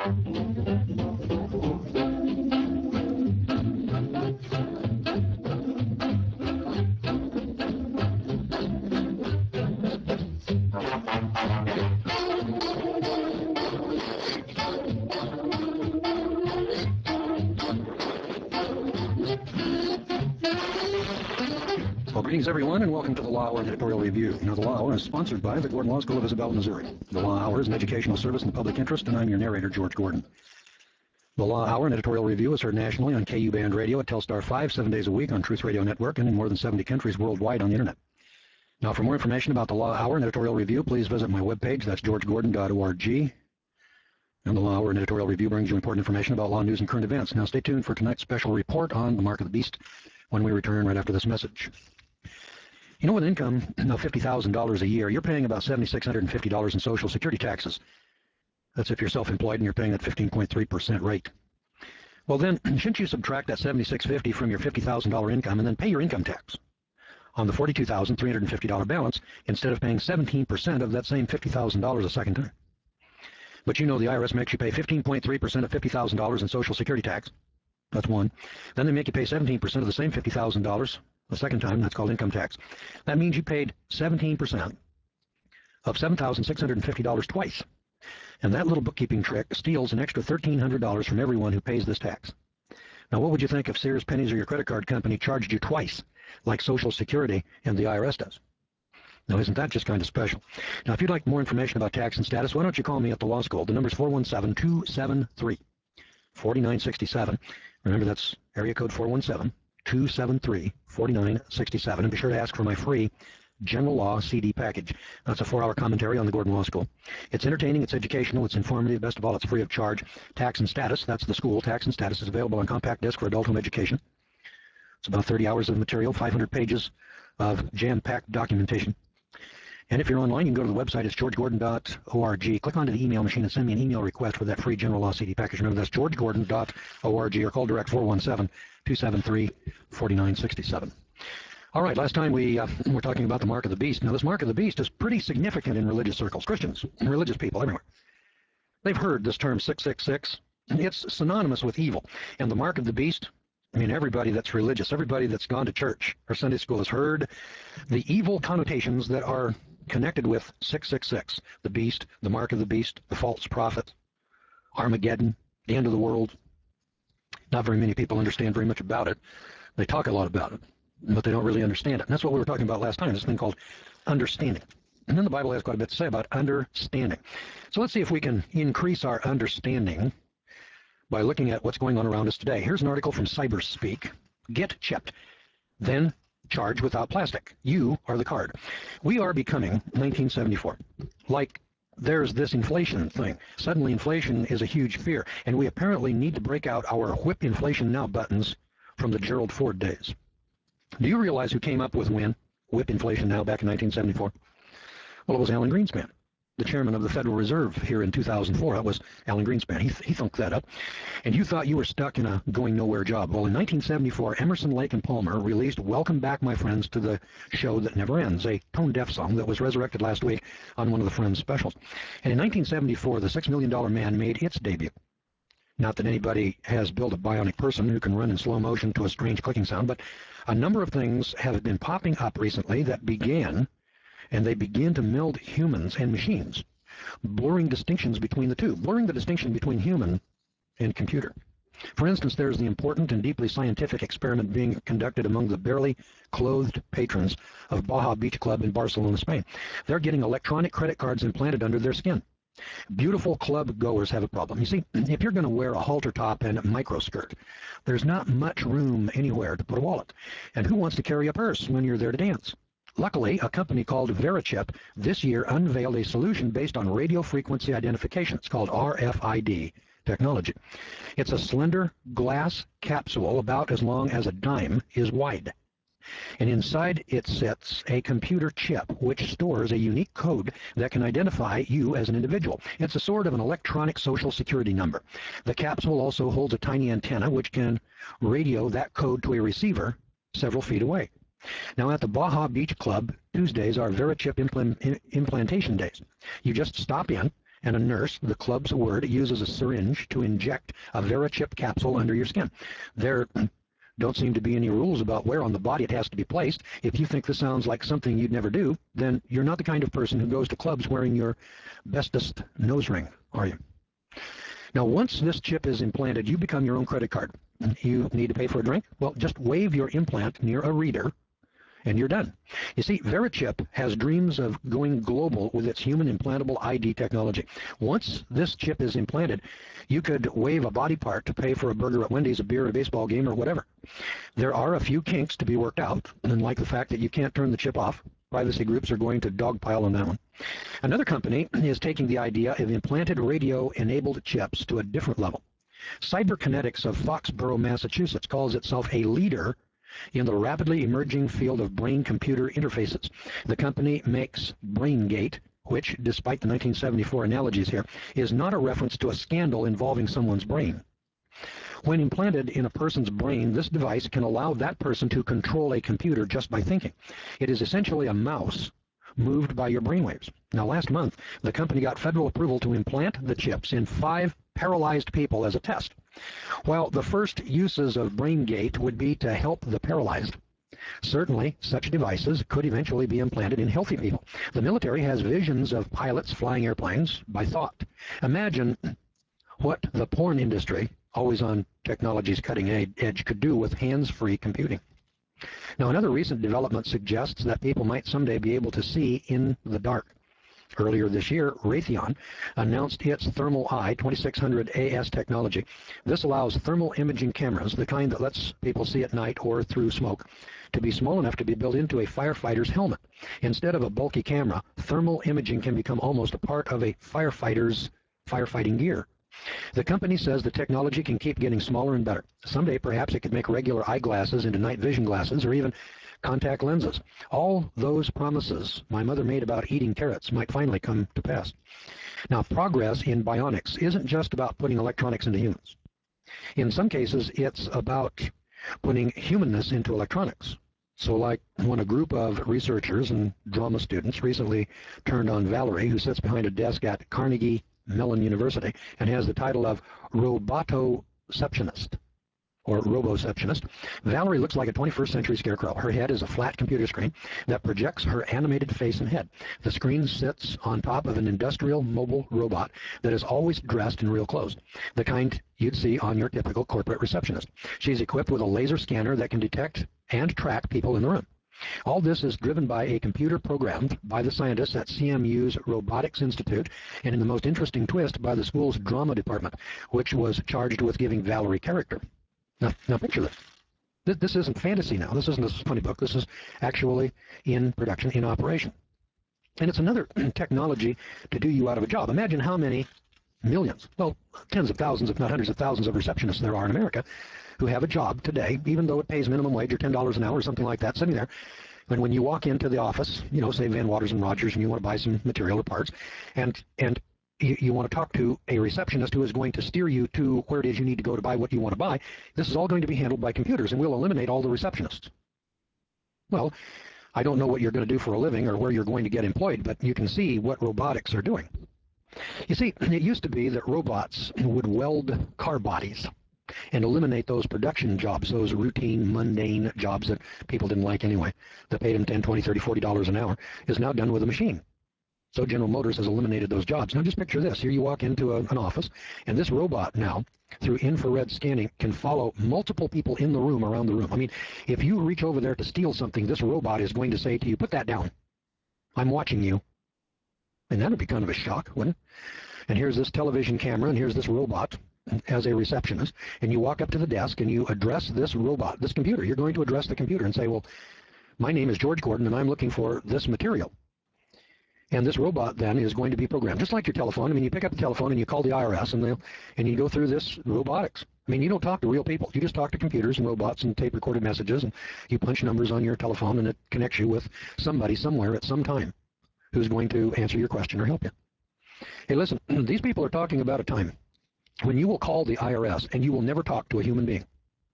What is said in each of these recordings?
Well, greetings, everyone, and welcome to the Law Hour Editorial Review. Now, the Law Hour is sponsored by the Gordon Law School of Isabella, Missouri. The Law Hour is an educational service in the public interest, and I'm your narrator, George Gordon. The Law Hour and Editorial Review is heard nationally on KU Band Radio at Telstar 5, 7 days a week on Truth Radio Network, and in more than 70 countries worldwide on the Internet. Now, for more information about the Law Hour and Editorial Review, please visit my webpage. That's georgegordon.org. And the Law Hour and Editorial Review brings you important information about law news and current events. Now, stay tuned for tonight's special report on the Mark of the Beast when we return right after this message. You know, with an income of $50,000 a year, you're paying about $7,650 in Social Security taxes. That's if you're self-employed and you're paying that 15.3% rate. Well, then, shouldn't you subtract that $7,650 from your $50,000 income and then pay your income tax on the $42,350 balance instead of paying 17% of that same $50,000 a second time? But you know the IRS makes you pay 15.3% of $50,000 in Social Security tax. That's one. Then they make you pay 17% of the same $50,000 the second time. That's called income tax. That means you paid 17% of $7,650 twice. And that little bookkeeping trick steals an extra $1,300 from everyone who pays this tax. Now, what would you think if Sears, Pennies, or your credit card company charged you twice, like Social Security and the IRS does? Now, isn't that just kind of special? Now, if you'd like more information about tax and status, why don't you call me at the law school? The number's 417-273-4967. Remember, that's area code 417-273-4967. And be sure to ask for my free General Law CD package. That's a 4-hour commentary on the Gordon Law School. It's entertaining, it's educational, it's informative. Best of all, it's free of charge. Tax and Status, that's the school. Tax and Status is available on compact disc for adult home education. It's about 30 hours of material, 500 pages of jam-packed documentation. And if you're online, you can go to the website. It's georgegordon.org. Click onto the email machine and send me an email request for that free General Law CD package. Remember, that's georgegordon.org, or call direct 417-273-4967. All right, last time we were talking about the Mark of the Beast. Now, this Mark of the Beast is pretty significant in religious circles, Christians, and religious people everywhere. They've heard this term 666. It's synonymous with evil. And the Mark of the Beast, I mean, everybody that's religious, everybody that's gone to church or Sunday school has heard the evil connotations that are connected with 666, the beast, the mark of the beast, the false prophet, Armageddon, the end of the world. Not very many people understand very much about it. They talk a lot about it, but they don't really understand it. And that's what we were talking about last time, this thing called understanding. And then the Bible has quite a bit to say about understanding. So let's see if we can increase our understanding by looking at what's going on around us today. Here's an article from Cyberspeak. Get chipped, then charge without plastic. You are the card. We are becoming 1974. Like there's this inflation thing. Suddenly inflation is a huge fear, and we apparently need to break out our whip inflation now buttons from the Gerald Ford days. Do you realize who came up with whip inflation now back in 1974? Well, it was Alan Greenspan, the chairman of the Federal Reserve here in 2004. That was Alan Greenspan. He thunked that up. And you thought you were stuck in a going-nowhere job. Well, in 1974, Emerson, Lake and Palmer released Welcome Back, My Friends, to the Show That Never Ends, a tone-deaf song that was resurrected last week on one of the Friends specials. And in 1974, the $6 Million Man made its debut. Not that anybody has built a bionic person who can run in slow motion to a strange clicking sound, but a number of things have been popping up recently that begin to meld humans and machines, blurring distinctions between the two, blurring the distinction between human and computer. For instance, there's the important and deeply scientific experiment being conducted among the barely clothed patrons of Baja Beach Club in Barcelona, Spain. They're getting electronic credit cards implanted under their skin. Beautiful club goers have a problem. You see, if you're going to wear a halter top and a micro skirt, there's not much room anywhere to put a wallet. And who wants to carry a purse when you're there to dance? Luckily, a company called Verichip this year unveiled a solution based on radio frequency identification. It's called RFID technology. It's a slender glass capsule about as long as a dime is wide. And inside it sits a computer chip which stores a unique code that can identify you as an individual. It's a sort of an electronic social security number. The capsule also holds a tiny antenna which can radio that code to a receiver several feet away. Now, at the Baja Beach Club, Tuesdays are Verichip implantation days. You just stop in and a nurse, the club's word, uses a syringe to inject a VeriChip capsule under your skin. There don't seem to be any rules about where on the body it has to be placed. If you think this sounds like something you'd never do, then you're not the kind of person who goes to clubs wearing your bestest nose ring, are you? Now, once this chip is implanted, you become your own credit card. You need to pay for a drink? Well, just wave your implant near a reader, and you're done. You see, VeriChip has dreams of going global with its human implantable ID technology. Once this chip is implanted, you could wave a body part to pay for a burger at Wendy's, a beer at a baseball game, or whatever. There are a few kinks to be worked out, and like the fact that you can't turn the chip off. Privacy groups are going to dogpile on that one. Another company is taking the idea of implanted radio-enabled chips to a different level. Cyberkinetics of Foxborough, Massachusetts calls itself a leader in the rapidly emerging field of brain-computer interfaces. The company makes BrainGate, which, despite the 1974 analogies here, is not a reference to a scandal involving someone's brain. When implanted in a person's brain, this device can allow that person to control a computer just by thinking. It is essentially a mouse moved by your brainwaves. Now, last month, the company got federal approval to implant the chips in 5 paralyzed people as a test. While the first uses of BrainGate would be to help the paralyzed, certainly such devices could eventually be implanted in healthy people. The military has visions of pilots flying airplanes by thought. Imagine what the porn industry, always on technology's cutting edge, could do with hands-free computing. Now, another recent development suggests that people might someday be able to see in the dark. Earlier this year, Raytheon announced its Thermal Eye 2600 AS technology. This allows thermal imaging cameras, the kind that lets people see at night or through smoke, to be small enough to be built into a firefighter's helmet. Instead of a bulky camera, thermal imaging can become almost a part of a firefighter's firefighting gear. The company says the technology can keep getting smaller and better. Someday, perhaps it could make regular eyeglasses into night vision glasses or even contact lenses. All those promises my mother made about eating carrots might finally come to pass. Now, progress in bionics isn't just about putting electronics into humans. In some cases, it's about putting humanness into electronics. So like when a group of researchers and drama students recently turned on Valerie, who sits behind a desk at Carnegie Mellon University and has the title of Robotoceptionist, or Roboceptionist. Valerie looks like a 21st century scarecrow. Her head is a flat computer screen that projects her animated face and head. The screen sits on top of an industrial mobile robot that is always dressed in real clothes, the kind you'd see on your typical corporate receptionist. She's equipped with a laser scanner that can detect and track people in the room. All this is driven by a computer programmed by the scientists at CMU's Robotics Institute, and in the most interesting twist, by the school's drama department, which was charged with giving Valerie character. Now picture this. This isn't fantasy now. This isn't a funny book. This is actually in production, in operation. And it's another technology to do you out of a job. Imagine how many millions, well, tens of thousands, if not hundreds of thousands of receptionists there are in America who have a job today, even though it pays minimum wage or $10 an hour or something like that, sitting there. And when you walk into the office, you know, say Van Waters and Rogers, and you want to buy some material or parts, and you want to talk to a receptionist who is going to steer you to where it is you need to go to buy what you want to buy, this is all going to be handled by computers, and we'll eliminate all the receptionists. Well, I don't know what you're going to do for a living or where you're going to get employed, but you can see what robotics are doing. You see, it used to be that robots would weld car bodies and eliminate those production jobs, those routine, mundane jobs that people didn't like anyway, that paid them $10, $20, $30, $40 an hour, is now done with a machine. So General Motors has eliminated those jobs. Now just picture this. Here you walk into an office, and this robot now, through infrared scanning, can follow multiple people in the room around the room. I mean, if you reach over there to steal something, this robot is going to say to you, put that down. I'm watching you. And that would be kind of a shock, wouldn't it? And here's this television camera, and here's this robot as a receptionist, and you walk up to the desk and you address this robot, this computer. You're going to address the computer and say, well, my name is George Gordon, and I'm looking for this material. And this robot then is going to be programmed, just like your telephone. I mean, you pick up the telephone and you call the IRS, and you go through this robotics. I mean, you don't talk to real people. You just talk to computers and robots and tape-recorded messages, and you punch numbers on your telephone, and it connects you with somebody somewhere at some time who's going to answer your question or help you. Hey, listen, these people are talking about a time when you will call the IRS and you will never talk to a human being.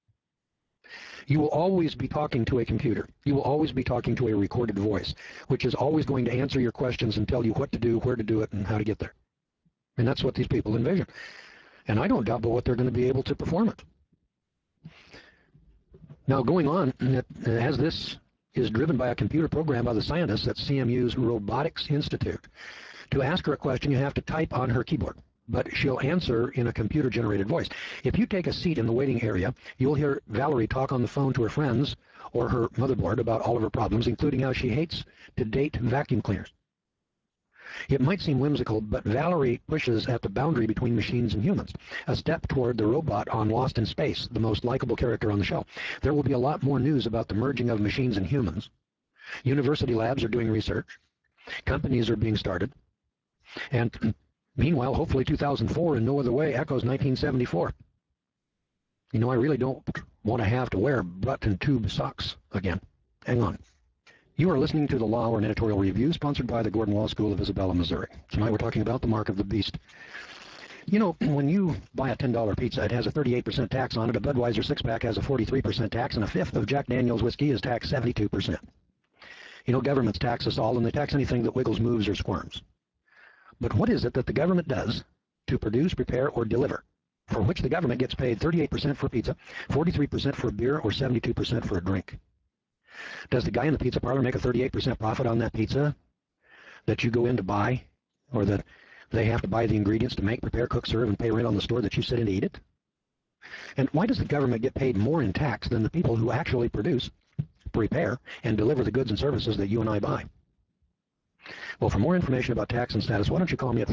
You will always be talking to a computer. You will always be talking to a recorded voice, which is always going to answer your questions and tell you what to do, where to do it, and how to get there. And that's what these people envision. And I don't doubt but what they're going to be able to perform it. Now, going on, as this is driven by a computer program by the scientists at CMU's Robotics Institute, to ask her a question, you have to type on her keyboard, but she'll answer in a computer-generated voice. If you take a seat in the waiting area, you'll hear Valerie talk on the phone to her friends or her motherboard about all of her problems, including how she hates to date vacuum cleaners. It might seem whimsical, but Valerie pushes at the boundary between machines and humans, a step toward the robot on Lost in Space, the most likable character on the show. There will be a lot more news about the merging of machines and humans. University labs are doing research. Companies are being started. And meanwhile, hopefully 2004 in no other way echoes 1974. You know, I really don't want to have to wear button tube socks again. Hang on. You are listening to The Law, or an editorial review sponsored by the Gordon Law School of Isabella, Missouri. Tonight we're talking about the mark of the beast. You know, when you buy a $10 pizza, it has a 38% tax on it, a Budweiser six-pack has a 43% tax, and a fifth of Jack Daniel's whiskey is taxed 72%. You know, governments tax us all, and they tax anything that wiggles, moves, or squirms. But what is it that the government does to produce, prepare, or deliver, for which the government gets paid 38% for pizza, 43% for a beer, or 72% for a drink? Does the guy in the pizza parlor make a 38% profit on that pizza that you go in to buy, or that they have to buy the ingredients to make, prepare, cook, serve, and pay rent on the store that you sit in to eat it? And why does the government get paid more in tax than the people who actually produce, prepare, and deliver the goods and services that you and I buy? Well, for more information about tax and status, why don't you call me at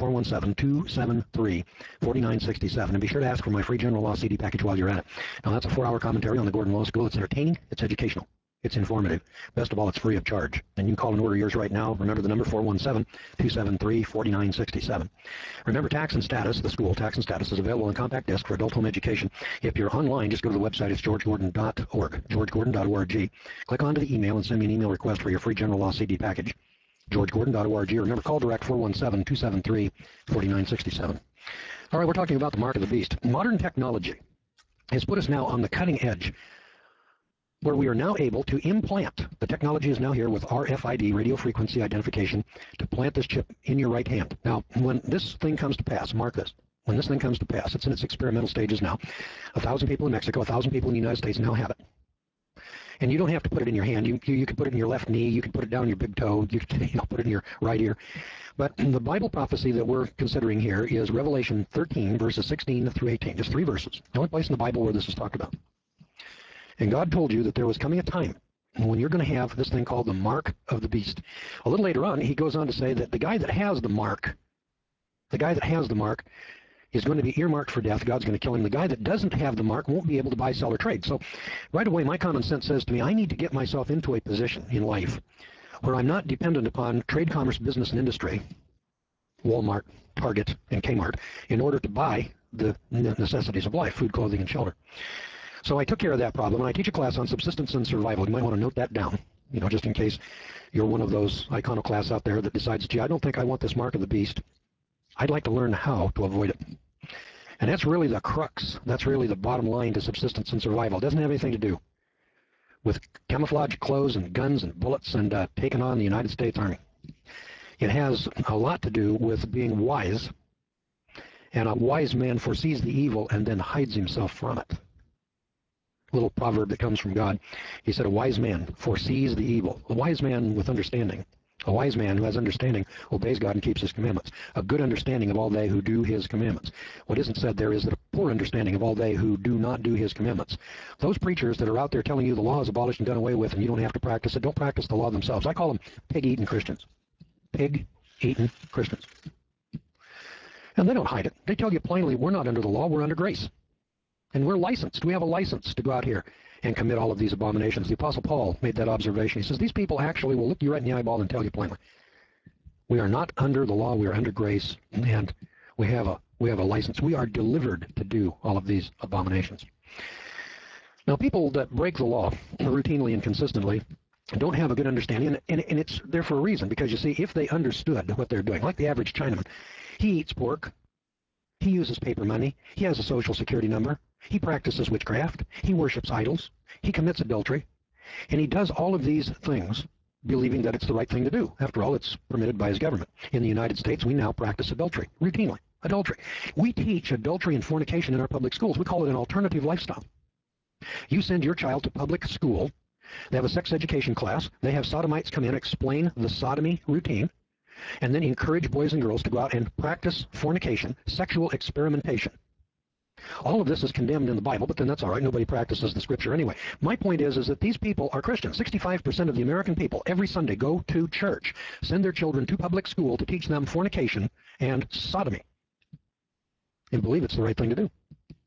417-273-4967, and be sure to ask for my free general law CD package while you're at it. Now, that's a 4-hour commentary on the Gordon Law School. It's entertaining, it's educational, it's informative. Best of all, it's free of charge. And you can call and order yours right now. Remember the number, 417-273-4967. Remember, Tax and Status, the school, Tax and Status, is available on compact disc for adult home education. If you're online, just go to the website. It's georgegordon.org, georgegordon.org. Click onto the email and send me an email request for your free general law CD package, georgegordon.org. Remember, call direct, 417-273-4967. All right, we're talking about the mark of the beast. Modern technology has put us now on the cutting edge, where we are now able to implant. The technology is now here with RFID, radio frequency identification, to plant this chip in your right hand. Now, when this thing comes to pass, mark this, when this thing comes to pass, it's in its experimental stages now. 1,000 people in Mexico, 1,000 people in the United States now have it. And you don't have to put it in your hand. You can put it in your left knee. You can put it down your big toe. You can put it in your right ear. But the Bible prophecy that we're considering here is Revelation 13, verses 16 through 18. Just 3 verses. The only place in the Bible where this is talked about. And God told you that there was coming a time when you're going to have this thing called the mark of the beast. A little later on, he goes on to say that the guy that has the mark is going to be earmarked for death. God's going to kill him. The guy that doesn't have the mark won't be able to buy, sell, or trade. So right away, my common sense says to me, I need to get myself into a position in life where I'm not dependent upon trade, commerce, business, and industry, Walmart, Target, and Kmart, in order to buy the necessities of life, food, clothing, and shelter. So I took care of that problem, and I teach a class on subsistence and survival. You might want to note that down, just in case you're one of those iconoclasts out there that decides, gee, I don't think I want this mark of the beast. I'd like to learn how to avoid it. And that's really the crux. That's really the bottom line to subsistence and survival. It doesn't have anything to do with camouflage clothes and guns and bullets and taking on the United States Army. It has a lot to do with being wise, and a wise man foresees the evil and then hides himself from it. Little proverb that comes from God. He said, a wise man foresees the evil. A wise man with understanding. A wise man who has understanding obeys God and keeps his commandments. A good understanding of all they who do his commandments. What isn't said there is that a poor understanding of all they who do not do his commandments. Those preachers that are out there telling you the law is abolished and done away with and you don't have to practice it, don't practice the law themselves. I call them pig-eating Christians. Pig-eating Christians. And they don't hide it. They tell you plainly, we're not under the law, we're under grace. And we're licensed. We have a license to go out here and commit all of these abominations. The Apostle Paul made that observation. He says, these people actually will look you right in the eyeball and tell you plainly, we are not under the law, we are under grace, and we have a license. We are delivered to do all of these abominations. Now, people that break the law routinely and consistently don't have a good understanding, and it's there for a reason, because you see, if they understood what they're doing, like the average Chinaman, he eats pork, he uses paper money, he has a social security number, he practices witchcraft, he worships idols, he commits adultery, and he does all of these things believing that it's the right thing to do. After all, it's permitted by his government. In the United States, we now practice adultery routinely. Adultery. We teach adultery and fornication in our public schools. We call it an alternative lifestyle. You send your child to public school. They have a sex education class. They have sodomites come in, explain the sodomy routine, and then encourage boys and girls to go out and practice fornication, sexual experimentation. All of this is condemned in the Bible, but then that's all right. Nobody practices the Scripture anyway. My point is that these people are Christians. 65% of the American people every Sunday go to church, send their children to public school to teach them fornication and sodomy, and believe it's the right thing to do.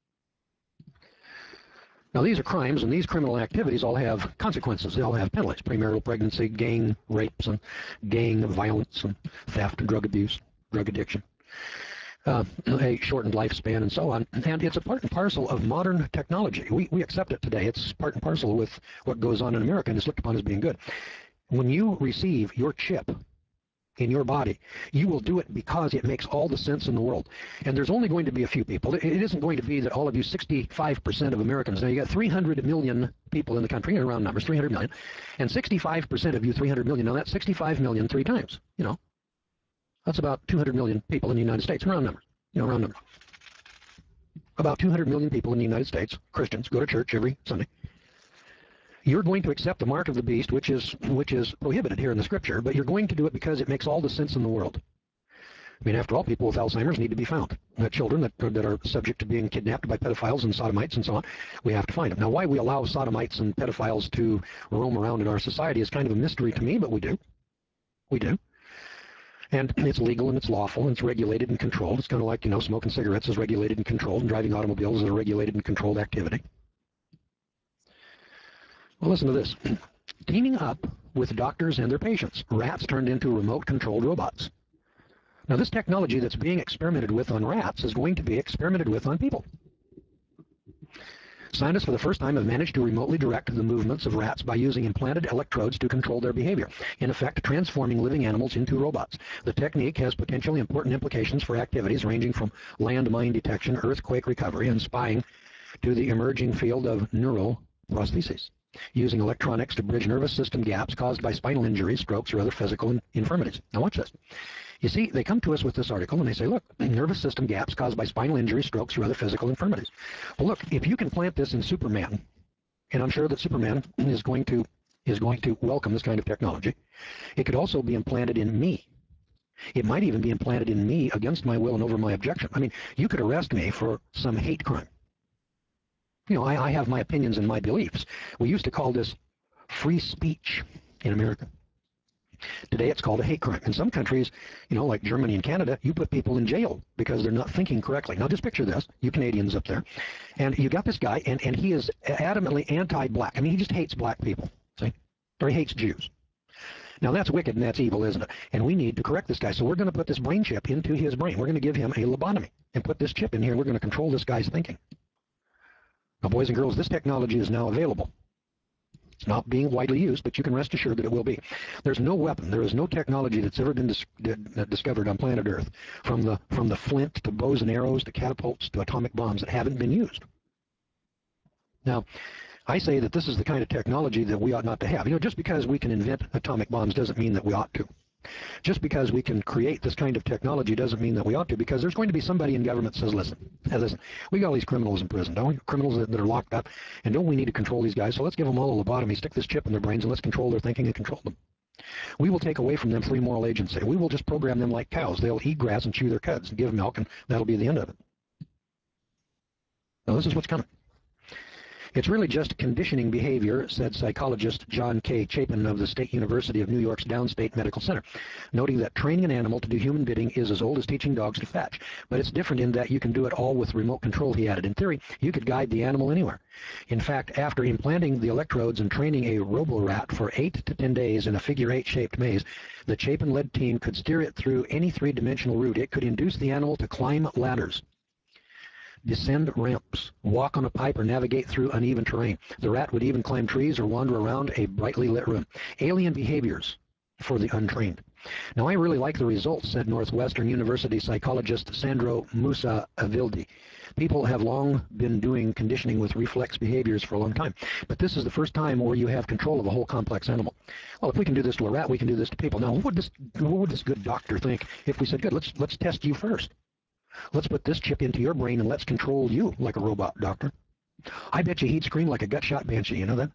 Now, these are crimes, and these criminal activities all have consequences. They all have penalties: premarital pregnancy, gang rapes, and gang violence, and theft, and drug abuse, drug addiction, a shortened lifespan, and so on. And it's a part and parcel of modern technology. We accept it today. It's part and parcel with what goes on in America, and it's looked upon as being good. When you receive your chip in your body, you will do it because it makes all the sense in the world. And there's only going to be a few people. It isn't going to be that all of you 65% of Americans. Now, you got 300 million people in the country, in round numbers, 300 million, and 65% of you 300 million. Now, that's 65 million three times. That's about 200 million people in the United States, round numbers. Round numbers. About 200 million people in the United States, Christians, go to church every Sunday. You're going to accept the mark of the beast, which is prohibited here in the Scripture, but you're going to do it because it makes all the sense in the world. I mean, after all, people with Alzheimer's need to be found. Children that are subject to being kidnapped by pedophiles and sodomites and so on, we have to find them. Now, why we allow sodomites and pedophiles to roam around in our society is kind of a mystery to me, but we do. We do. And it's legal and it's lawful and it's regulated and controlled. It's kind of like, smoking cigarettes is regulated and controlled, and driving automobiles is a regulated and controlled activity. Well, listen to this. Teaming up with doctors and their patients, rats turned into remote-controlled robots. Now, this technology that's being experimented with on rats is going to be experimented with on people. Scientists, for the first time, have managed to remotely direct the movements of rats by using implanted electrodes to control their behavior, in effect transforming living animals into robots. The technique has potentially important implications for activities ranging from landmine detection, earthquake recovery, and spying to the emerging field of neural prosthesis, using electronics to bridge nervous system gaps caused by spinal injuries, strokes, or other physical infirmities. Now watch this. You see, they come to us with this article and they say, look, nervous system gaps caused by spinal injuries, strokes, or other physical infirmities. Well, look, if you can plant this in Superman, and I'm sure that Superman is going to welcome this kind of technology, it could also be implanted in me. It might even be implanted in me against my will and over my objection. I mean, you could arrest me for some hate crime. I have my opinions and my beliefs. We used to call this free speech in America. Today it's called a hate crime. In some countries, like Germany and Canada, you put people in jail because they're not thinking correctly. Now just picture this, you Canadians up there, and you got this guy, and he is adamantly anti-black. I mean, he just hates black people, see? Or he hates Jews. Now that's wicked and that's evil, isn't it? And we need to correct this guy. So we're going to put this brain chip into his brain. We're going to give him a lobotomy and put this chip in here. We're going to control this guy's thinking. Now, boys and girls, this technology is now available. It's not being widely used, but you can rest assured that it will be. There's no weapon, there is no technology that's ever been discovered on planet Earth, from the flint to bows and arrows to catapults to atomic bombs, that haven't been used. Now, I say that this is the kind of technology that we ought not to have. Just because we can invent atomic bombs doesn't mean that we ought to. Just because we can create this kind of technology doesn't mean that we ought to, because there's going to be somebody in government that says, listen, we got all these criminals in prison, don't we? Criminals that are locked up, and don't we need to control these guys? So let's give them all a lobotomy, stick this chip in their brains, and let's control their thinking and control them. We will take away from them free moral agency. We will just program them like cows. They'll eat grass and chew their cuds and give milk, and that'll be the end of it. Now, this is what's coming. It's really just conditioning behavior, said psychologist John K. Chapin of the State University of New York's Downstate Medical Center, noting that training an animal to do human bidding is as old as teaching dogs to fetch. But it's different in that you can do it all with remote control, he added. In theory, you could guide the animal anywhere. In fact, after implanting the electrodes and training a robo-rat for 8 to 10 days in a figure-8-shaped maze, the Chapin-led team could steer it through any three-dimensional route. It could induce the animal to climb ladders, descend ramps, walk on a pipe, or navigate through uneven terrain. The rat would even climb trees or wander around a brightly lit room. Alien behaviors for the untrained. Now, I really like the results, said Northwestern University psychologist Sandro Musa Avildi. People have long been doing conditioning with reflex behaviors for a long time, but this is the first time where you have control of a whole complex animal. Well, if we can do this to a rat, we can do this to people. Now, what would this good doctor think if we said, good, let's test you first? Let's put this chip into your brain and let's control you like a robot, doctor. I bet you he'd scream like a gut-shot banshee, you know that?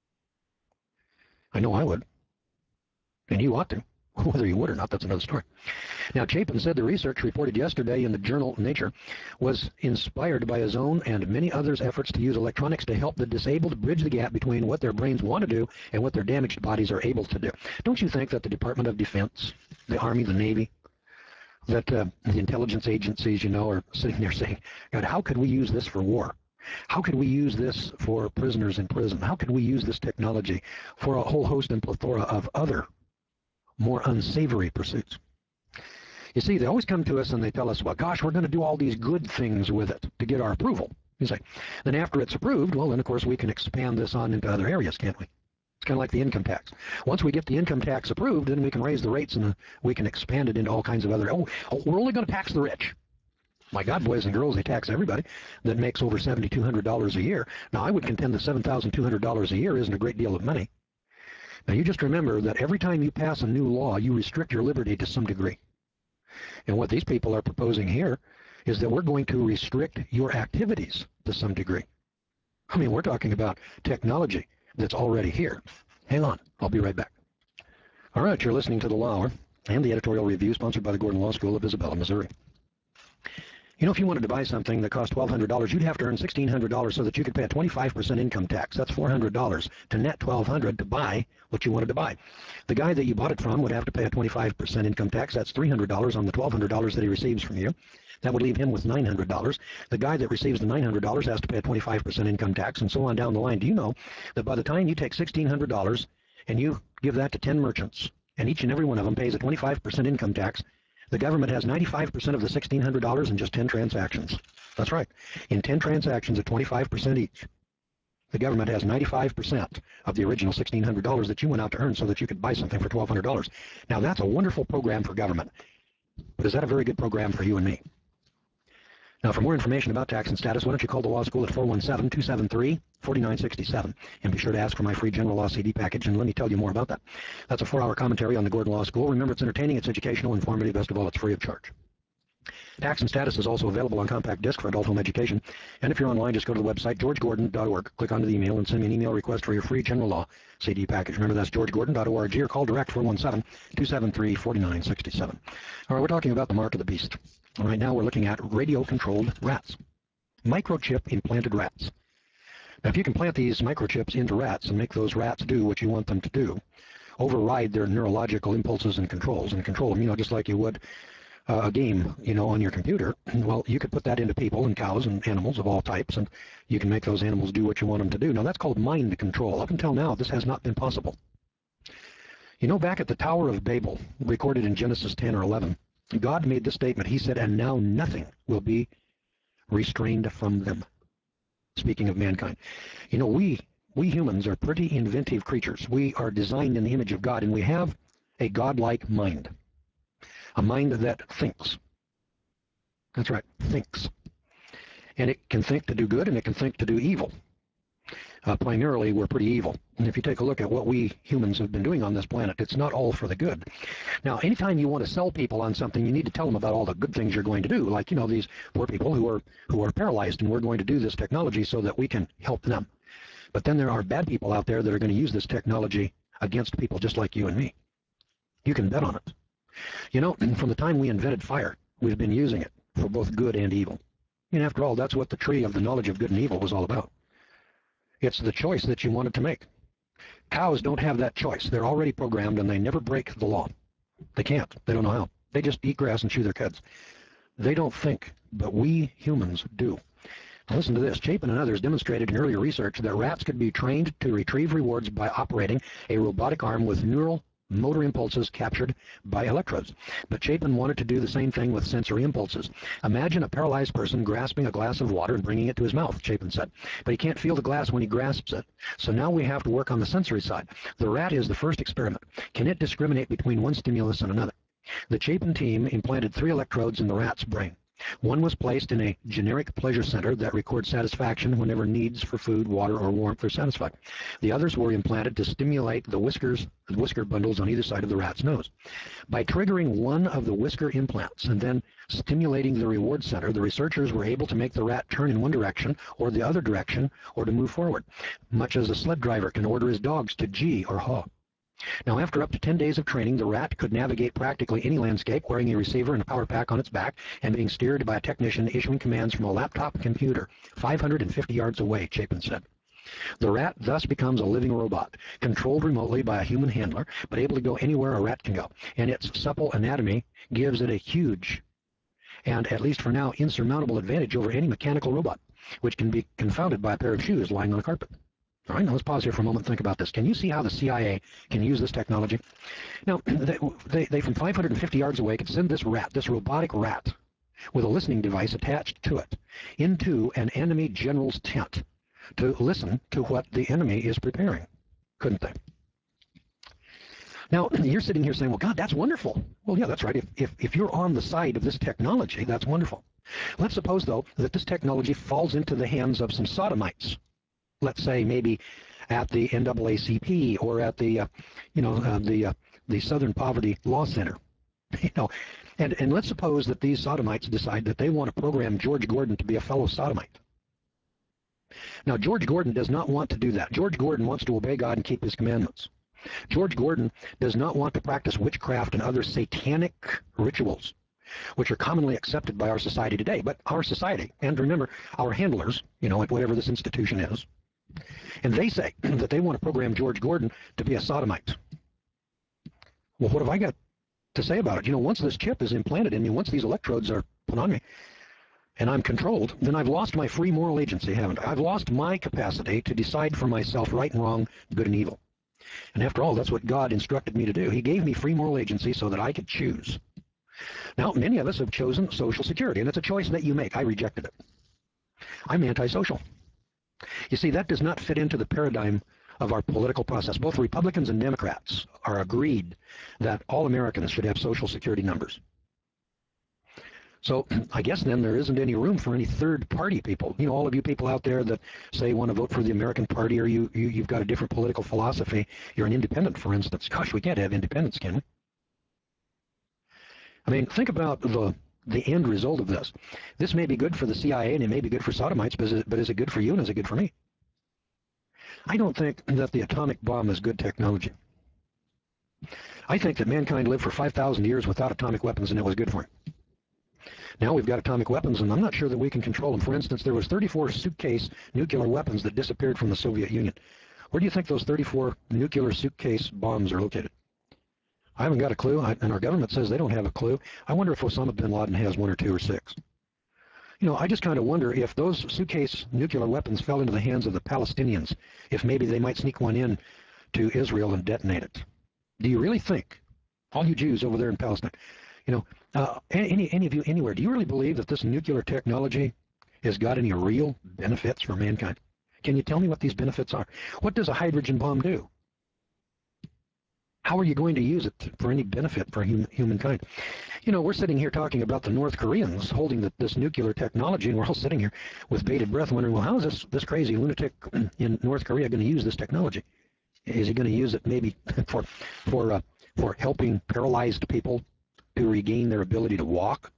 I know I would. And you ought to. Whether you would or not, that's another story. Now, Chapin said the research reported yesterday in the journal Nature was inspired by his own and many others' efforts to use electronics to help the disabled bridge the gap between what their brains want to do and what their damaged bodies are able to do. Don't you think that the Department of Defense, the Army, the Navy, that the intelligence agencies, are sitting there saying, God, how could we use this for war? How could we use this for prisoners in prison? How could we use this technology for a whole host and plethora of other more unsavory pursuits? You see, they always come to us and they tell us, well, gosh, we're going to do all these good things with it to get our approval. You say, then after it's approved, well, then, of course, we can expand this on into other areas, can't we? It's kind of like the income tax. Once we get the income tax approved, then we can raise the rates and we can expand it into all kinds of other, we're only going to tax the rich. My God, boys and girls, they tax everybody that makes over $7,200 a year. Now, I would contend that $7,200 a year isn't a great deal of money. Now, you just remember that every time you pass a new law, you restrict your liberty to some degree. And what these people are proposing here is that we're going to restrict your activities to some degree. I mean, we're talking about technology that's already here. Hang on, I'll be right back. All right, you're listening to The Law Hour and the editorial review sponsored by the Gordon Law School of Isabella, Missouri. If you wanted to buy something that cost $1,200, you'd have to earn $1,600 so that you could pay a 25% income tax. That's $400 to net $1,200 to buy what you wanted to buy. The guy that you bought it from would have to pay a 25% income tax. That's $300 on the $1,200 that he receives from you. That would leave him with $900. The guy that receives the $900 has to pay a 25% income tax, and so on down the line. Do you know that by the time you take $1,600 and you give that to 10 merchants, and each and every one of them pays a 25% income tax, the government has 95% of the $1,600 in just 10 transactions. That's right. In 10 transactions at 25% each, the government has 95% of the original $1,600 that you went out to earn so that you could buy something for $1,200. Now, that's a wonderful program for government. But is that a very good program for you and me? Now, for more information about tax and status, why don't you call the law school at 417-273-4967, and be sure to ask for my free general law CD package, and let me tell you more about that. That's a 4-hour commentary on the Gordon Law School. Remember, it's entertaining, it's educational, informative, best of all, it's free of charge. Tax and Status is also available on compact disc for adult home education, and if you're online, just go to the website, georgegordon.org, click onto the email, and send me an email request for your free general law CD package. Remember, that's georgegordon.org, or call direct 417-273-4967. All right, we're talking about the mark of the beast. Right now we're looking at radio-controlled rats, microchip implanted rats. Now, if you can plant these microchips into rats and make those rats do what you want them to do, override their neurological impulses and controls, and control them, just like you would a game, on your computer, well, you could put that into people and cows and animals of all types, and you can make those animals do what you want them to do. Now, that's called mind control. Up until now, this has not been possible. Back at the Tower of Babel, recorded in Genesis 10 or 11, God made this statement. He said, and now nothing will be restrained from them. Speaking of mankind. We humans are pretty inventive creatures. We are designed in the image of God, and we have a godlike mind. A mind that thinks. That's right, thinks. And it can think to do good, and it can think to do evil. Primarily, we're pretty evil. And if you take a look at what we humans have been doing on this planet, it's not all for the good. Now, anytime you want to sell people on something, you need to tell them about all the good things you're going to do. Like, these poor people who are paralyzed, and we're going to do this technology so that we can help them. But then there are bad people out there that are going to use this technology against people just like you and me. You can bet on it. From the time we invented fire, we've been using it for both good and evil. And after all, that's what the tree of the knowledge of good and evil was all about. It's the choice that you wanted to make. Cows don't have that choice. They're already programmed, and they never break the law. They can't. They don't know how. They just eat grass and chew their cuds. They don't think, but we humans do. Now listen to this. Chapin and others demonstrated in earlier research that rats could be trained to retrieve rewards by operating a robotic arm with neural motor impulses captured by electrodes. But Chapin wanted to do the same thing with sensory impulses. Imagine a paralyzed person grasping a glass of water and bringing it to his mouth, Chapin said. But he can't feel the glass when he grasps it. So now we have to work on the sensory side. The rat is the first experiment. Can it discriminate between one stimulus and another? The Chapin team implanted 3 electrodes in the rat's brain. One was placed in a generic pleasure center that records satisfaction whenever needs for food, water, or warmth are satisfied. The others were implanted to stimulate the whisker bundles on either side of the rat's nose. By triggering one of the whisker implants and then stimulating the reward center, the researchers were able to make the rat turn in one direction or the other direction or to move forward, much as a sled driver can order his dogs to gee or haw. Now, after up to 10 days of training, the rat could navigate practically any landscape wearing a receiver and a power pack on its back and being steered by a technician issuing commands from a laptop computer 550 yards away, Chapin said. The rat thus becomes a living robot, controlled remotely by a human handler, but able to go anywhere a rat can go. And its supple anatomy gives it a huge and, at least for now, insurmountable advantage over any mechanical robot, which can be confounded by a pair of shoes lying on a carpet. All right, now let's pause here for a moment and think about this. Can you see how the CIA can use this technology? Now, they from 550 yards away could send this rat, this robotic rat, with a listening device attached to it, into an enemy general's tent to listen to what the enemy is preparing, couldn't they? Now, you're sitting here saying, well, God, that's wonderful. Well, yeah, that's right. If you're on the side of this technology, that's wonderful. Let's suppose, though, that this technology falls into the hands of some sodomites. Let's say maybe at the NAACP or at the Southern Poverty Law Center, and let's suppose that these sodomites decide that they want to program George Gordon to be a fellow sodomite. Now, George Gordon does not want to do that. George Gordon wants to obey God and keep His commandments. George Gordon does not want to practice witchcraft and other satanic rituals, which are commonly accepted by our society today. But our society, and remember, our handlers, at whatever this institution is, and they say that they want to program George Gordon to be a sodomite. Well, what have I got to say about it? Once this chip is implanted in me, once these electrodes are put on me, and I'm controlled, then I've lost my free moral agency, haven't I? I've lost my capacity to decide for myself right and wrong, good and evil. And after all, that's what God instructed me to do. He gave me free moral agency so that I could choose. Now, many of us have chosen Social Security, and it's a choice that you make. I rejected it. I'm antisocial. You see, that does not fit into the paradigm of our political process. Both Republicans and Democrats are agreed that all Americans should have Social Security numbers. So I guess then there isn't any room for any third-party people. All of you people out there that say you want to vote for the American Party or you've got a different political philosophy. You're an independent, for instance. Gosh, we can't have independents, can we? I mean, think about the end result of this. This may be good for the CIA and it may be good for sodomites, but is it good for you and is it good for me? I don't think that the atomic bomb is good technology. I think that mankind lived for 5,000 years without atomic weapons and it was good for him. Now we've got atomic weapons and I'm not sure that we can control them. For instance, there was 34 suitcase nuclear weapons that disappeared from the Soviet Union. Where do you think those 34 nuclear suitcase bombs are located? I haven't got a clue, and our government says they don't have a clue. I wonder if Osama bin Laden has 1 or 2 or 6. I just kind of wonder if those suitcase nuclear weapons fell into the hands of the Palestinians, if maybe they might sneak one in to Israel and detonate it. Do you really think, all you Jews over there in Palestine, any of you anywhere, do you really believe that this nuclear technology has got any real benefits for mankind? Can you tell me what these benefits are? What does a hydrogen bomb do? How are you going to use it for any benefit for humankind? We're sitting here talking about the North Koreans holding this nuclear technology, and we're all sitting here with bated breath wondering, well, how is this crazy lunatic in North Korea going to use this technology? Is he going to use it maybe for helping paralyzed people to regain their ability to walk?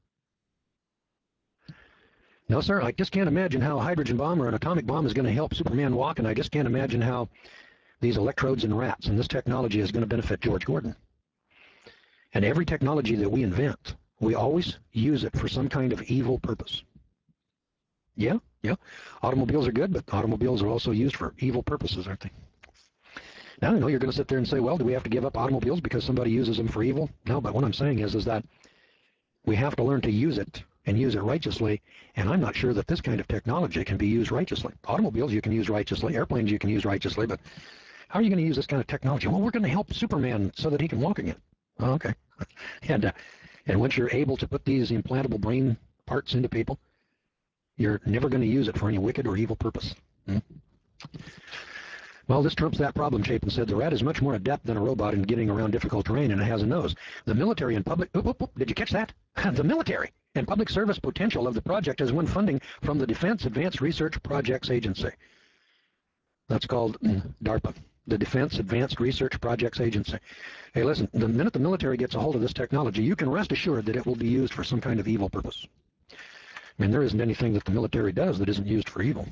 No, sir, I just can't imagine how a hydrogen bomb or an atomic bomb is going to help Superman walk, and I just can't imagine how these electrodes in rats and this technology is going to benefit George Gordon. And every technology that we invent, we always use it for some kind of evil purpose. Yeah. Automobiles are good, but automobiles are also used for evil purposes, aren't they? Now, I know you're going to sit there and say, well, do we have to give up automobiles because somebody uses them for evil? No, but what I'm saying is that we have to learn to use it and use it righteously, and I'm not sure that this kind of technology can be used righteously. Automobiles you can use righteously, airplanes you can use righteously, but how are you going to use this kind of technology? Well, we're going to help Superman so that he can walk again. Oh, okay. And once you're able to put these implantable brain parts into people, you're never going to use it for any wicked or evil purpose. Well, this trumps that problem, Chapin said. The rat is much more adept than a robot in getting around difficult terrain, and it has a nose. The military and public... did you catch that? The military and public service potential of the project has won funding from the Defense Advanced Research Projects Agency. That's called DARPA, the Defense Advanced Research Projects Agency. Hey, listen, the minute the military gets a hold of this technology, you can rest assured that it will be used for some kind of evil purpose. I mean, there isn't anything that the military does that isn't used for evil.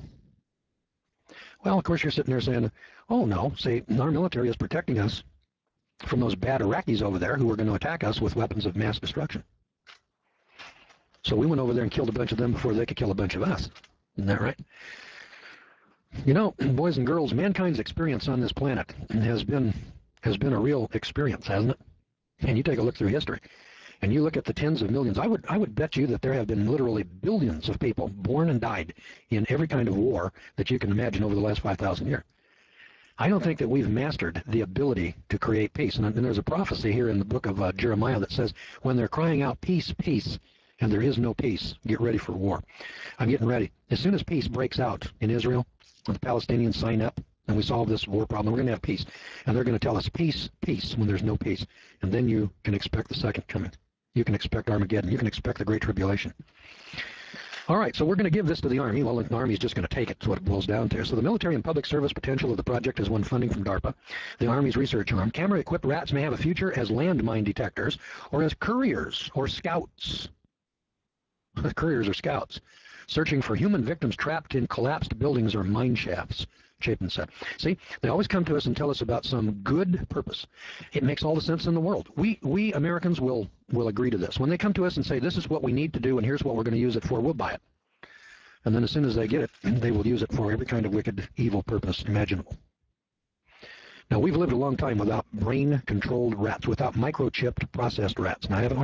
Well, of course, you're sitting there saying, oh, no, see, our military is protecting us from those bad Iraqis over there who are going to attack us with weapons of mass destruction. So we went over there and killed a bunch of them before they could kill a bunch of us. Isn't that right? You know, boys and girls, mankind's experience on this planet has been a real experience, hasn't it? And you take a look through history, and you look at the tens of millions. I would bet you that there have been literally billions of people born and died in every kind of war that you can imagine over the last 5,000 years. I don't think that we've mastered the ability to create peace. And there's a prophecy here in the book of Jeremiah that says, when they're crying out, peace, peace, and there is no peace, get ready for war. I'm getting ready. As soon as peace breaks out in Israel, when the Palestinians sign up and we solve this war problem, we're going to have peace. And they're going to tell us, peace, peace, when there's no peace. And then you can expect the second coming. You can expect Armageddon. You can expect the Great Tribulation. All right, so we're going to give this to the Army. Well, the Army's just going to take it. That's what it boils down to. So the military and public service potential of the project has won funding from DARPA, the Army's research arm. Camera-equipped rats may have a future as landmine detectors or as couriers or scouts. Couriers or scouts, searching for human victims trapped in collapsed buildings or mine shafts, Chapin said. See, they always come to us and tell us about some good purpose. It makes all the sense in the world. We Americans will agree to this. When they come to us and say, this is what we need to do and here's what we're going to use it for, we'll buy it. And then as soon as they get it, they will use it for every kind of wicked, evil purpose imaginable. Now, we've lived a long time without brain-controlled rats, without microchipped processed rats, now haven't we?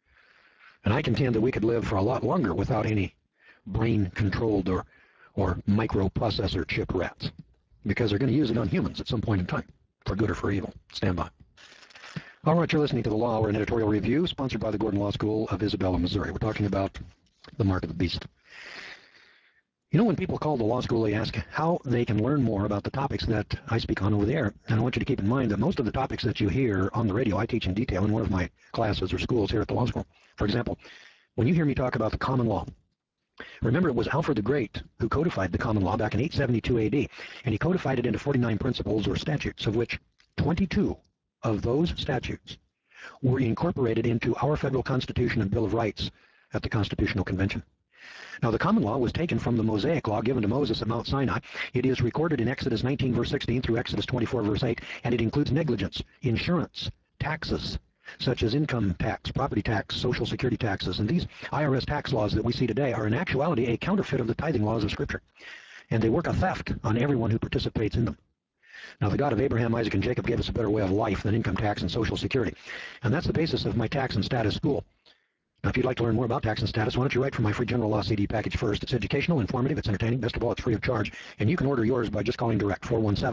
And I contend that we could live for a lot longer without any brain-controlled or microprocessor chip rats, because they're going to use it on humans at some point in time, for good or for evil. Stand by. All right, you're listening to The Law Hour, an editorial review sponsored by the Gordon Law School of Isabella, Missouri. We're talking about the mark of the beast. You know, when people call the law school, they ask how they can learn more about the topics that I speak on over there. And I want you to keep in mind that most of the topics that you hear on the radio, I teach in detail in one of my classes or schools here at the law school. For example, when you hear me talk about the common law, remember, it was Alfred the Great who codified the common law back in 872 AD, and he codified it into 49 principles or statutes, of which 22 of those statutes were incorporated into our federal Constitution and Bill of Rights at the Constitutional Convention. Now, the common law was taken from the Mosaic law given to Moses at Mount Sinai. It is recorded in Exodus 19, verse 16 through Exodus 24, verse 8, and it includes negligence, insurance, taxes, such as income tax, property tax, social security taxes. And these IRS tax laws that we see today are in actuality a counterfeit of the tithing laws of Scripture. And they work a theft on everyone who participates in them. Now, the God of Abraham, Isaac, and Jacob gave us a better way of life than income tax and social security. And that's the basis of my tax and status school. Now, if you'd like to learn more about tax and status, why don't you write for my free general law CD package first. It's educational, informative, it's entertaining. Best of all, it's free of charge. And you can order yours by just calling direct,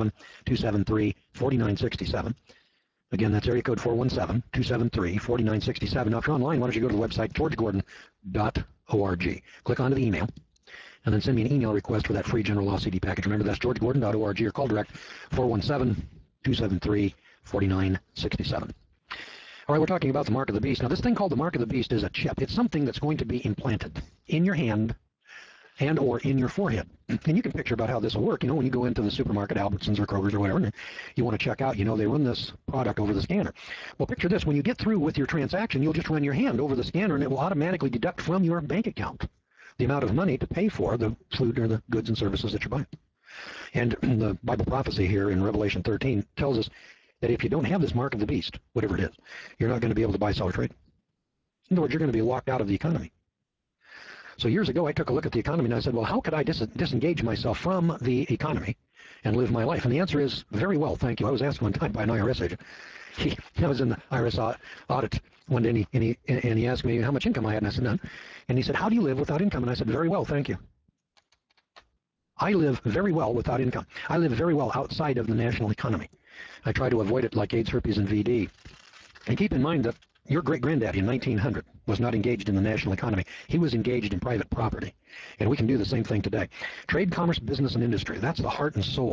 417-273-4967. Again, that's area code 417-273-4967. Now, if you're online, why don't you go to the website, georgegordon.org. Click onto the email, and then send me an email request for that free general law CD package. Remember, that's georgegordon.org, or call direct, 417-273-4967. All right, we're talking about the mark of the beast. Now, this thing called the mark of the beast is a chip. It's something that's going to be implanted in your hand and or in your forehead. And you can picture about how this will work. You know, when you go into the supermarket, Albertsons or Kroger's or whatever, and you want to check out, you know, they run this product over the scanner. Well, picture this. When you get through with your transaction, you'll just run your hand over the scanner, and it will automatically deduct from your bank account the amount of money to pay for the food or the goods and services that you're buying. And the Bible prophecy here in Revelation 13 tells us that if you don't have this mark of the beast, whatever it is, you're not going to be able to buy, sell, or trade. In other words, you're going to be locked out of the economy. So years ago, I took a look at the economy and I said, well, how could I disengage myself from the economy and live my life? And the answer is very well, thank you. I was asked one time by an IRS agent. I was in the IRS audit one day, and he asked me how much income I had, and I said none. And he said, how do you live without income? And I said, very well, thank you. I live very well without income. I live very well outside of the national economy. I try to avoid it like AIDS, herpes, and VD. And keep in mind that your great-granddaddy in 1900 was not engaged in the national economy. He was engaged in private property. And we can do the same thing today. Trade, commerce, business, and industry. That's the heart and soul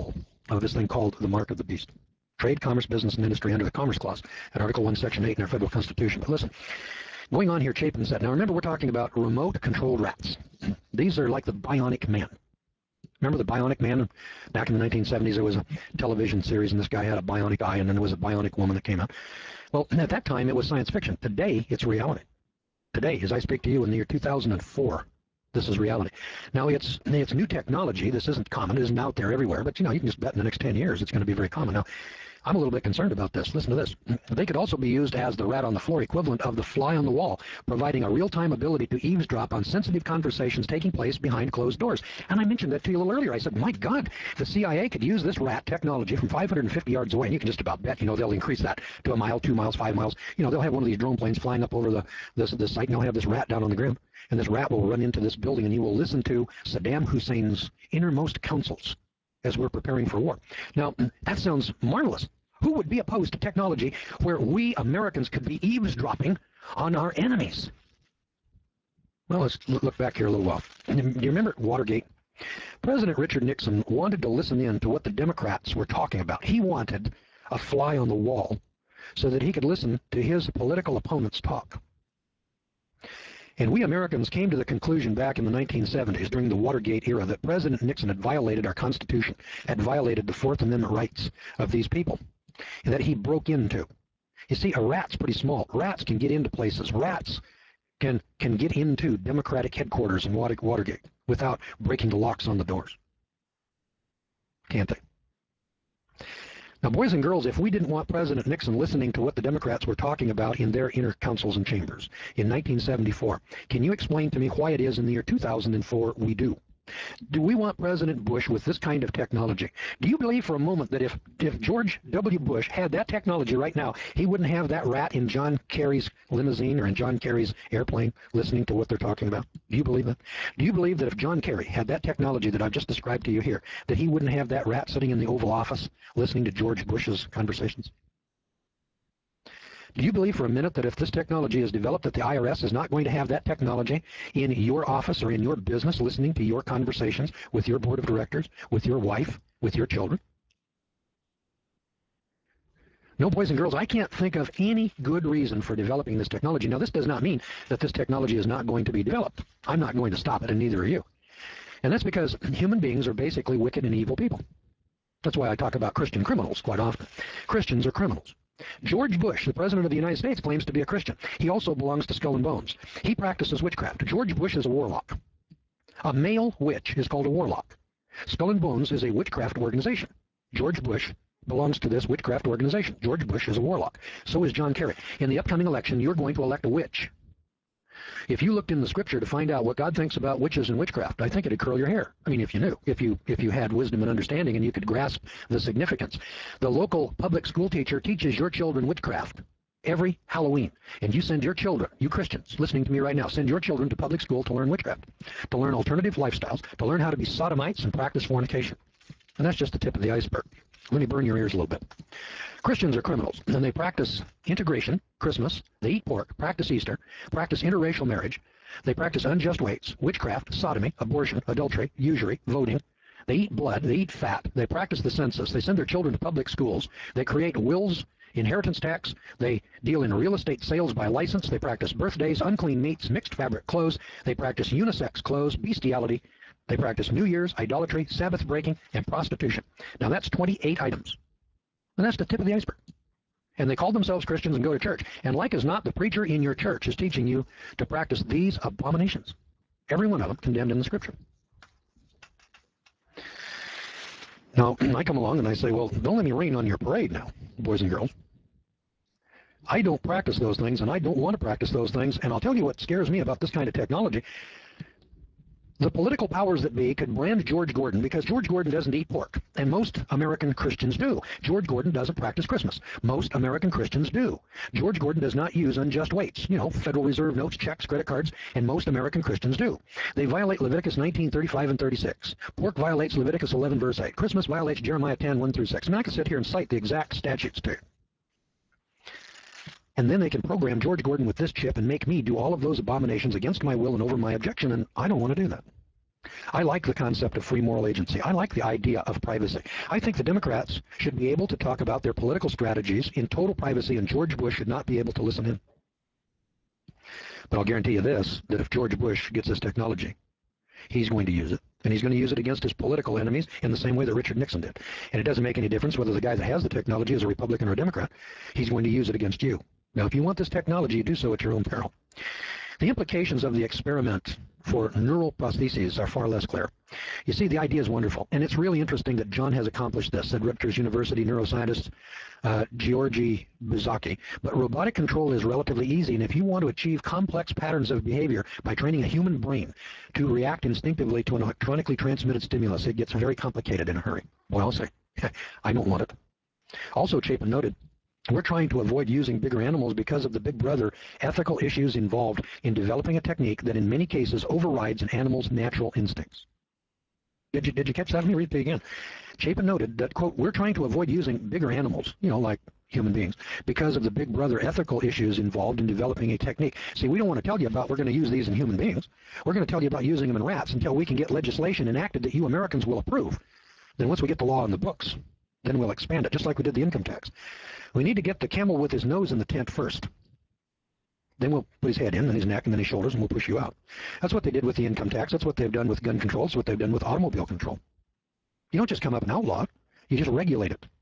of this thing called the mark of the beast. Trade, commerce, business, and industry under the Commerce Clause at Article 1, Section 8 in our federal Constitution. But listen, going on here, Chapin said, now remember we're talking about remote-controlled rats. These are like the Bionic Man. Remember the Bionic Man? Back in the 1970s, there was a television series, and this guy had a bionic eye, and then there was a bionic woman that came out. Well, at that time, it was science fiction. Today, it's reality. Today, as I speak to you in the year 2004, this is reality. Now, it's new technology. This isn't common. It isn't out there everywhere. But, you know, you can just bet in the next 10 years it's going to be very common. Now, I'm a little bit concerned about this. Listen to this. They could also be used as the rat on the floor equivalent of the fly on the wall, providing a real-time ability to eavesdrop on sensitive conversations taking place behind closed doors. And I mentioned that to you a little earlier. I said, my God, the CIA could use this rat technology from 550 yards away, and you can just about bet, you know, they'll increase that to a mile, 2 miles, 5 miles. You know, they'll have one of these drone planes flying up over the site, and they'll have this rat down on the ground, and this rat will run into this building, and you will listen to Saddam Hussein's innermost counsels as we're preparing for war. Now, that sounds marvelous. Who would be opposed to technology where we Americans could be eavesdropping on our enemies? Well, let's look back here a little while. Do you remember Watergate? President Richard Nixon wanted to listen in to what the Democrats were talking about. He wanted a fly on the wall so that he could listen to his political opponents talk. And we Americans came to the conclusion back in the 1970s during the Watergate era that President Nixon had violated our Constitution, had violated the Fourth Amendment rights of these people, and that he broke into. You see, a rat's pretty small. Rats can get into places. Rats can get into Democratic headquarters in Watergate without breaking the locks on the doors. Can't they? Now, boys and girls, if we didn't want President Nixon listening to what the Democrats were talking about in their inner councils and chambers in 1974, can you explain to me why it is in the year 2004 we do? Do we want President Bush with this kind of technology? Do you believe for a moment that if George W. Bush had that technology right now, he wouldn't have that rat in John Kerry's limousine or in John Kerry's airplane listening to what they're talking about? Do you believe that? Do you believe that if John Kerry had that technology that I've just described to you here, that he wouldn't have that rat sitting in the Oval Office listening to George Bush's conversations? Do you believe for a minute that if this technology is developed that the IRS is not going to have that technology in your office or in your business listening to your conversations with your board of directors, with your wife, with your children? No, boys and girls, I can't think of any good reason for developing this technology. Now, this does not mean that this technology is not going to be developed. I'm not going to stop it, and neither are you. And that's because human beings are basically wicked and evil people. That's why I talk about Christian criminals quite often. Christians are criminals. George Bush, the President of the United States, claims to be a Christian. He also belongs to Skull and Bones. He practices witchcraft. George Bush is a warlock. A male witch is called a warlock. Skull and Bones is a witchcraft organization. George Bush belongs to this witchcraft organization. George Bush is a warlock. So is John Kerry. In the upcoming election, you're going to elect a witch. If you looked in the scripture to find out what God thinks about witches and witchcraft, I think it'd curl your hair. I mean, if you knew, if you had wisdom and understanding and you could grasp the significance. The local public school teacher teaches your children witchcraft every Halloween. And you send your children, you Christians listening to me right now, send your children to public school to learn witchcraft, to learn alternative lifestyles, to learn how to be sodomites and practice fornication. And that's just the tip of the iceberg. Let me burn your ears a little bit. Christians are criminals, and they practice integration, Christmas, they eat pork, practice Easter, practice interracial marriage, they practice unjust weights, witchcraft, sodomy, abortion, adultery, usury, voting. They eat blood, they eat fat, they practice the census, they send their children to public schools, they create wills, inheritance tax, they deal in real estate sales by license, they practice birthdays, unclean meats, mixed fabric clothes, they practice unisex clothes, bestiality, they practice New Year's, idolatry, Sabbath breaking, and prostitution. Now that's 28 items. And that's the tip of the iceberg. And they call themselves Christians and go to church. And like as not, the preacher in your church is teaching you to practice these abominations. Every one of them condemned in the scripture. Now, I come along and I say, well, don't let me rain on your parade now, boys and girls. I don't practice those things, and I don't want to practice those things. And I'll tell you what scares me about this kind of technology. The political powers that be could brand George Gordon because George Gordon doesn't eat pork, and most American Christians do. George Gordon doesn't practice Christmas. Most American Christians do. George Gordon does not use unjust weights, you know, Federal Reserve notes, checks, credit cards, and most American Christians do. They violate Leviticus 19:35 and 36. Pork violates Leviticus 11, verse 8. Christmas violates Jeremiah 10, 1 through 6. I mean, I can sit here and cite the exact statutes to you. And then they can program George Gordon with this chip and make me do all of those abominations against my will and over my objection, and I don't want to do that. I like the concept of free moral agency. I like the idea of privacy. I think the Democrats should be able to talk about their political strategies in total privacy, and George Bush should not be able to listen in. But I'll guarantee you this, that if George Bush gets this technology, he's going to use it. And he's going to use it against his political enemies in the same way that Richard Nixon did. And it doesn't make any difference whether the guy that has the technology is a Republican or a Democrat. He's going to use it against you. Now, if you want this technology, you do so at your own peril. The implications of the experiment for neural prostheses are far less clear. You see, the idea is wonderful, and it's really interesting that John has accomplished this, said Rutgers University neuroscientist Georgi Buzaki. But robotic control is relatively easy, and if you want to achieve complex patterns of behavior by training a human brain to react instinctively to an electronically transmitted stimulus, it gets very complicated in a hurry. Well, I'll say, I don't want it. Also, Chapin noted, we're trying to avoid using bigger animals because of the Big Brother ethical issues involved in developing a technique that in many cases overrides an animal's natural instincts. Did you catch that? Let me read it again. Chapin noted that, quote, we're trying to avoid using bigger animals, like human beings, because of the Big Brother ethical issues involved in developing a technique. See, we don't want to tell you about we're going to use these in human beings. We're going to tell you about using them in rats until we can get legislation enacted that you Americans will approve. Then once we get the law in the books, then we'll expand it, just like we did the income tax. We need to get the camel with his nose in the tent first. Then we'll put his head in, then his neck, and then his shoulders, and we'll push you out. That's what they did with the income tax. That's what they've done with gun control. That's what they've done with automobile control. You don't just come up and outlaw it. You just regulate it.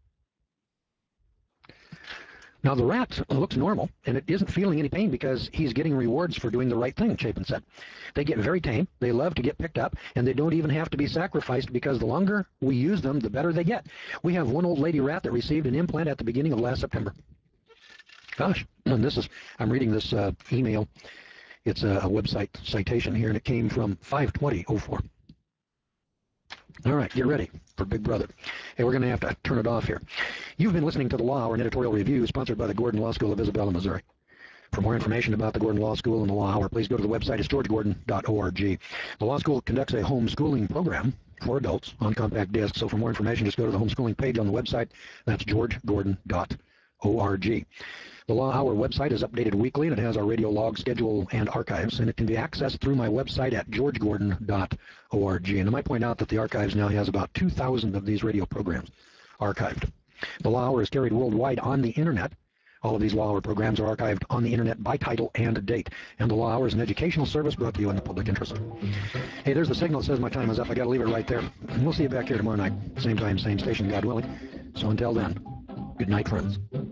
Now, the rat looks normal, and it isn't feeling any pain because he's getting rewards for doing the right thing, Chapin said. They get very tame, they love to get picked up, and they don't even have to be sacrificed because the longer we use them, the better they get. We have one old lady rat that received an implant at the beginning of last September. Gosh, and I'm reading this email. It's a website citation here, and it came from 5/20/04. All right, get ready for Big Brother. Hey, we're going to have to turn it off here. You've been listening to The Law Hour, an editorial review sponsored by the Gordon Law School of Isabella, Missouri. For more information about the Gordon Law School and The Law Hour, please go to the website. It's georgegordon.org. The Law School conducts a homeschooling program for adults on compact disc, so for more information, just go to the homeschooling page on the website. That's georgegordon.org. The Law Hour website is updated weekly, and it has our radio log schedule and archives, and it can be accessed through my website at georgegordon.org. And I might point out that the archives now has about 2,000 of these radio programs archived. The Law Hour is carried worldwide on the Internet. All of these Law Hour programs are archived on the Internet by title and date. And the Law Hour is an educational service brought to you in the public interest. Hey, there's the signal that says my time is up. I got to leave it right there. We'll see you back here tomorrow night. Same time, same station, God willing. So until then, good night, friends.